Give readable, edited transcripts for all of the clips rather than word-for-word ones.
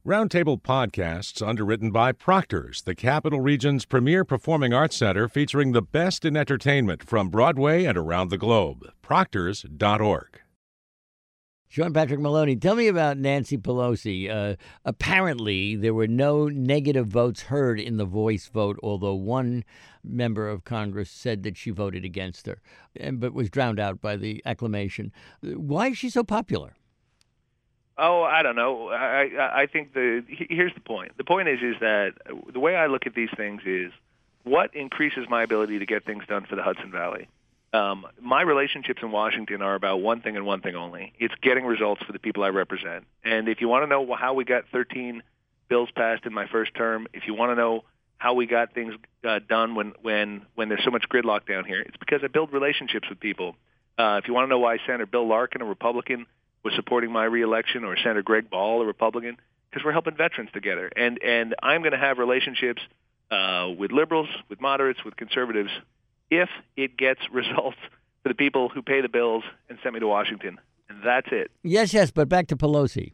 Roundtable Podcasts, underwritten by Proctor's, the Capital Region's premier performing arts center featuring the best in entertainment from Broadway and around the globe. Proctors.org. Sean Patrick Maloney, tell me about Nancy Pelosi. Apparently, there were no negative votes heard in the voice vote, although one member of Congress said that she voted against her, but was drowned out by the acclamation. Why is she so popular? Oh, I don't know. I think here's the point. The point is that the way I look at these things is what increases my ability to get things done for the Hudson Valley. My relationships in Washington are about one thing and one thing only. It's getting results for the people I represent. And if you want to know how we got 13 bills passed in my first term, if you want to know how we got things done when there's so much gridlock down here, it's because I build relationships with people. If you want to know why Senator Bill Larkin, a Republican, was supporting my reelection, or Senator Greg Ball, a Republican, because we're helping veterans together. And I'm going to have relationships with liberals, with moderates, with conservatives, if it gets results for the people who pay the bills and sent me to Washington. And that's it. Yes, but back to Pelosi.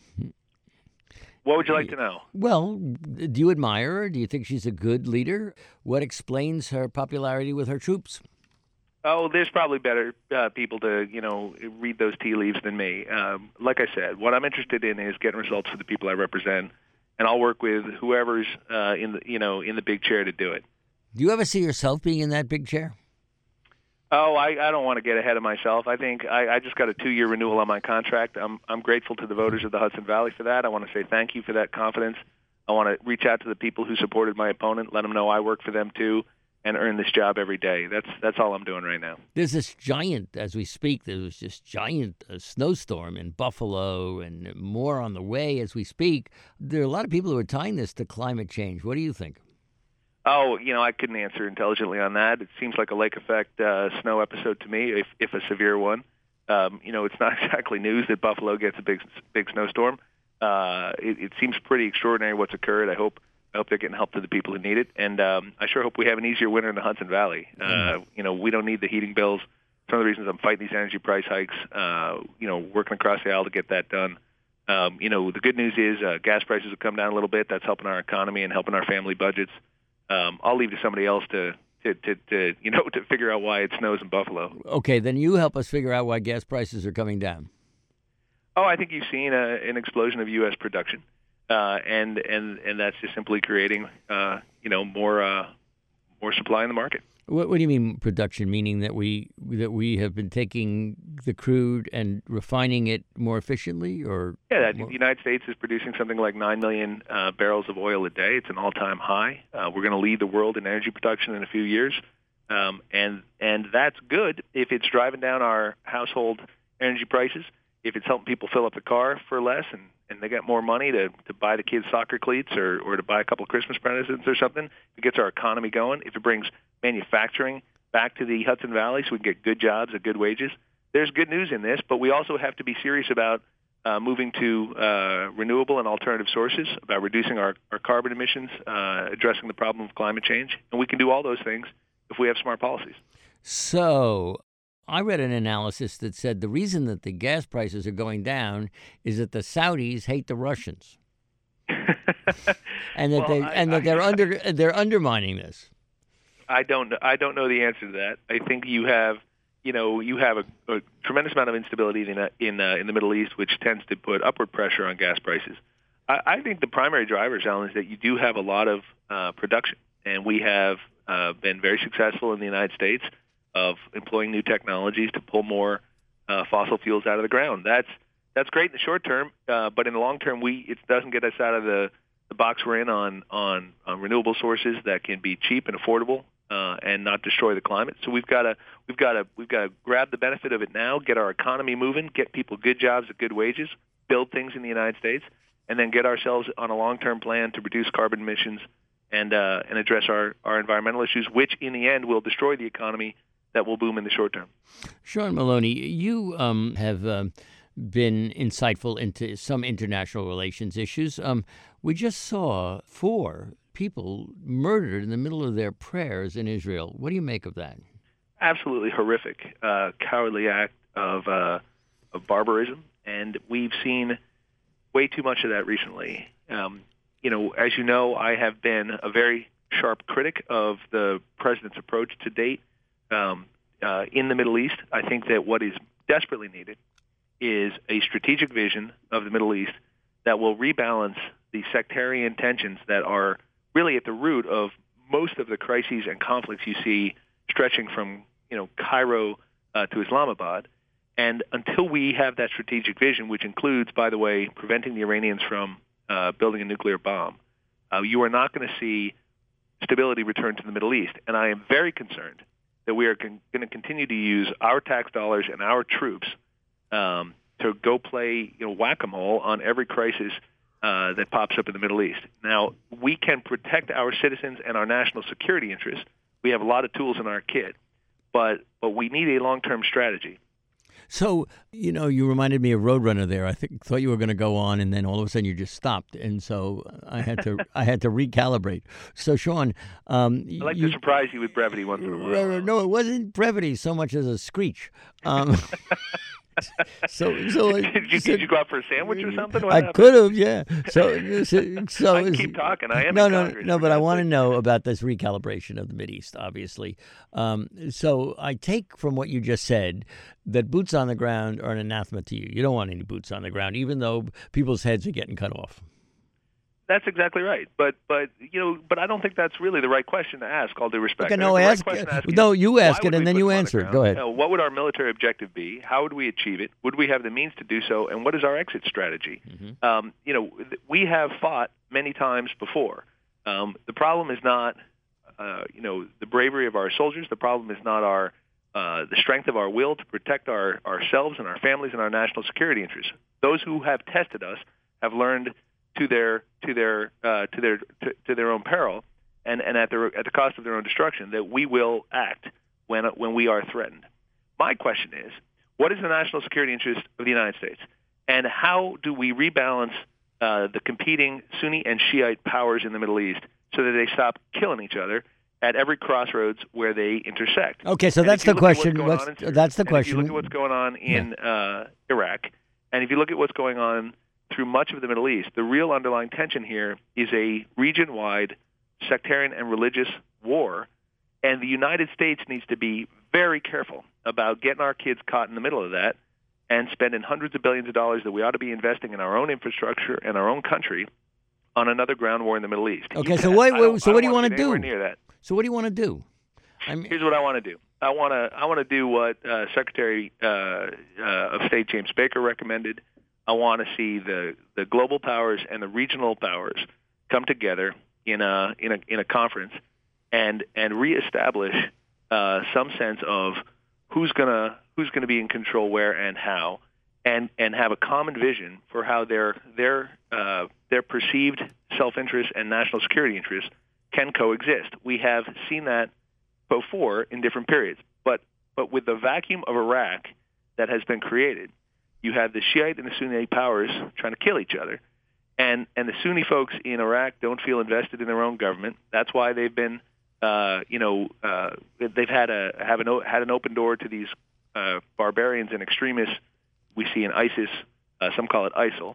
What would you like to know? Well, do you admire her? Do you think she's a good leader? What explains her popularity with her troops? Oh, there's probably better people to, read those tea leaves than me. Like I said, what I'm interested in is getting results for the people I represent, and I'll work with whoever's in the big chair to do it. Do you ever see yourself being in that big chair? Oh, I don't want to get ahead of myself. I think I just got a 2-year renewal on my contract. I'm grateful to the voters of the Hudson Valley for that. I want to say thank you for that confidence. I want to reach out to the people who supported my opponent, let them know I work for them too, and earn this job every day. That's all I'm doing right now. There's this giant, as we speak, there was this giant snowstorm in Buffalo and more on the way as we speak. There are a lot of people who are tying this to climate change. What do you think? Oh, I couldn't answer intelligently on that. It seems like a lake effect snow episode to me, if a severe one. It's not exactly news that Buffalo gets a big snowstorm. It seems pretty extraordinary what's occurred. I hope they're getting help to the people who need it, and I sure hope we have an easier winter in the Hudson Valley. We don't need the heating bills. Some of the reasons I'm fighting these energy price hikes, working across the aisle to get that done. The good news is gas prices have come down a little bit. That's helping our economy and helping our family budgets. I'll leave to somebody else to figure out why it snows in Buffalo. Okay, then you help us figure out why gas prices are coming down. Oh, I think you've seen an explosion of U.S. production, and that's just simply creating more supply in the market. What do you mean production? Meaning that we have been taking the crude and refining it more efficiently, or the United States is producing something like 9 million barrels of oil a day. It's an all-time high. We're going to lead the world in energy production in a few years, and that's good if it's driving down our household energy prices. If it's helping people fill up the car for less and they get more money to buy the kids soccer cleats or to buy a couple of Christmas presents or something, it gets our economy going. If it brings manufacturing back to the Hudson Valley so we can get good jobs at good wages, there's good news in this, but we also have to be serious about moving to renewable and alternative sources, about reducing our carbon emissions, addressing the problem of climate change. And we can do all those things if we have smart policies. So I read an analysis that said the reason that the gas prices are going down is that the Saudis hate the Russians, and that they're undermining this. I don't know the answer to that. I think you have a tremendous amount of instability in the Middle East, which tends to put upward pressure on gas prices. I think the primary driver, Alan, is that you do have a lot of production, and we have been very successful in the United States of employing new technologies to pull more fossil fuels out of the ground. That's great in the short term, but in the long term, it doesn't get us out of the box we're in on renewable sources that can be cheap and affordable and not destroy the climate. So we've got to grab the benefit of it now, get our economy moving, get people good jobs at good wages, build things in the United States, and then get ourselves on a long-term plan to reduce carbon emissions and address our environmental issues, which in the end will destroy the economy that will boom in the short term. Sean Maloney, you have been insightful into some international relations issues. We just saw 4 people murdered in the middle of their prayers in Israel. What do you make of that? Absolutely horrific, cowardly act of barbarism, and we've seen way too much of that recently. As you know, I have been a very sharp critic of the president's approach to date in the Middle East. I think that what is desperately needed is a strategic vision of the Middle East that will rebalance the sectarian tensions that are really at the root of most of the crises and conflicts you see stretching from Cairo to Islamabad. And until we have that strategic vision, which includes, by the way, preventing the Iranians from building a nuclear bomb, you are not going to see stability return to the Middle East. And I am very concerned that we are going to continue to use our tax dollars and our troops to go play whack-a-mole on every crisis that pops up in the Middle East. Now, we can protect our citizens and our national security interests. We have a lot of tools in our kit, but we need a long-term strategy. So, you reminded me of Roadrunner there. I thought you were going to go on, and then all of a sudden you just stopped, and so I had to recalibrate. So, Sean, I like to surprise you with brevity once in a while. No, it wasn't brevity so much as a screech. So did you go out for a sandwich or something? I could have, yeah. So I can keep talking. I am no, but I want to know about this recalibration of the Mideast, obviously. So I take from what you just said that boots on the ground are an anathema to you. You don't want any boots on the ground, even though people's heads are getting cut off. That's exactly right, but I don't think that's really the right question to ask. All due respect. Okay, no, ask you ask it and then you answer it. Go ahead. What would our military objective be? How would we achieve it? Would we have the means to do so? And what is our exit strategy? Mm-hmm. We have fought many times before. The problem is not, the bravery of our soldiers. The problem is not the strength of our will to protect ourselves and our families and our national security interests. Those who have tested us have learned to their own peril and at the cost of their own destruction that we will act when we are threatened. My question is, what is the national security interest of the United States, and how do we rebalance the competing Sunni and Shiite powers in the Middle East so that they stop killing each other at every crossroads where they intersect? Okay, so that's the question. That's the question. If you look at what's going on in Iraq, and if you look at what's going on through much of the Middle East, the real underlying tension here is a region-wide sectarian and religious war, and the United States needs to be very careful about getting our kids caught in the middle of that and spending hundreds of billions of dollars that we ought to be investing in our own infrastructure and our own country on another ground war in the Middle East. Okay, so what do you want to do? So what do you want to do? Here's what I want to do. I want to do what Secretary of State James Baker recommended. I want to see the global powers and the regional powers come together in a conference and reestablish some sense of who's gonna be in control where and how, and have a common vision for how their perceived self-interest and national security interests can coexist. We have seen that before in different periods, but with the vacuum of Iraq that has been created, you have the Shiite and the Sunni powers trying to kill each other, and the Sunni folks in Iraq don't feel invested in their own government. That's why they've been, they've had an open door to these barbarians and extremists we see in ISIS. Some call it ISIL,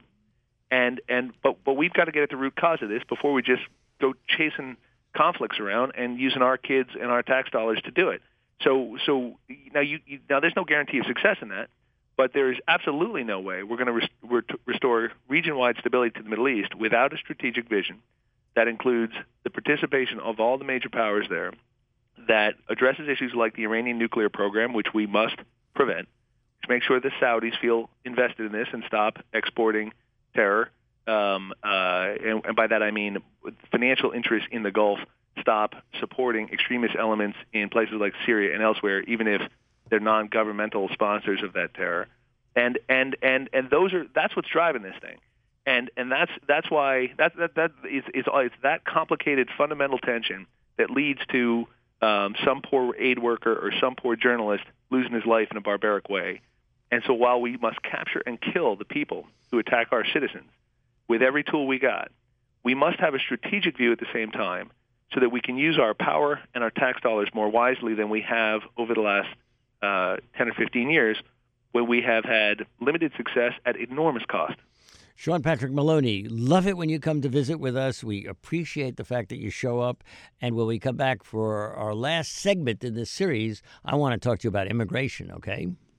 but we've got to get at the root cause of this before we just go chasing conflicts around and using our kids and our tax dollars to do it. So now there's no guarantee of success in that. But there is absolutely no way we're going to restore region-wide stability to the Middle East without a strategic vision that includes the participation of all the major powers there, that addresses issues like the Iranian nuclear program, which we must prevent, to make sure the Saudis feel invested in this and stop exporting terror. And by that I mean financial interests in the Gulf stop supporting extremist elements in places like Syria and elsewhere, even if they're non-governmental sponsors of that terror, and that's what's driving this thing, and that's why it's that complicated fundamental tension that leads to some poor aid worker or some poor journalist losing his life in a barbaric way. And so while we must capture and kill the people who attack our citizens with every tool we got, we must have a strategic view at the same time so that we can use our power and our tax dollars more wisely than we have over the last 10 or 15 years, when we have had limited success at enormous cost. Sean Patrick Maloney, love it when you come to visit with us. We appreciate the fact that you show up. And when we come back for our last segment in this series, I want to talk to you about immigration, okay?